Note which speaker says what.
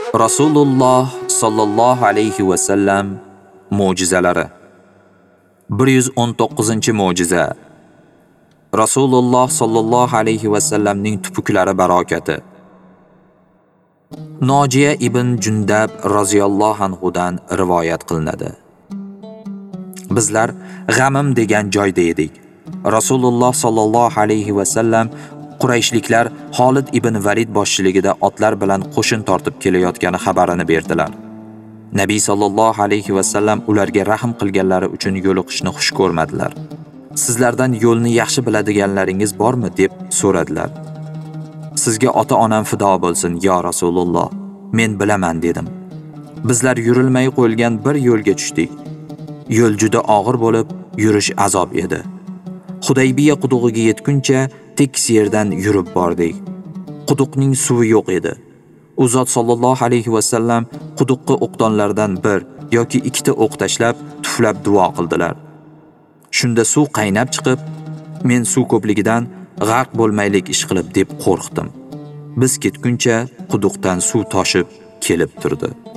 Speaker 1: Rasululloh sallallohu alayhi va sallam mo'jizalari. 119-mo'jiza. Rasululloh sallallohu alayhi va sallamning tupuklari barokati. Nojiya ibn Jundab roziyallohu anhu dan rivoyat qilinadi. Bizlar G'amim degan joyda edik. Rasululloh sallallohu alayhi va sallam Qurayshliklar Xolid ibn Valid boshchiligida otlar bilan qo'shin tortib kelayotgani xabarini berdilar. Nabiy sallallohu alayhi va sallam ularga rahm qilganlari uchun yo'liqishni xush ko'rmadilar. Sizlardan yo'lni yaxshi biladiganlaringiz bormi deb so'radilar. Sizga ota-onam fido bo'lsin, yo Rasululloh. Men bilaman dedim. Bizlar yurilmay qo'yilgan bir yo'lga tushdik. Yo'l juda og'ir bo'lib, yurish azob edi. Hudaybiya qudug'iga yetguncha tekis yerdan yurib bordik. Quduqning suvi yo'q edi. U zot sallallohu alayhi va sallam quduqqa o'qdonlardan bir yoki ikkita o'q tashlab, tuflab duo qildilar. Shunda suv qaynab chiqib, men suv ko'pligidan g'arq bo'lmaylik ish qilib deb qo'rqdim. Biz ketguncha quduqdan suv toshib kelib turdi.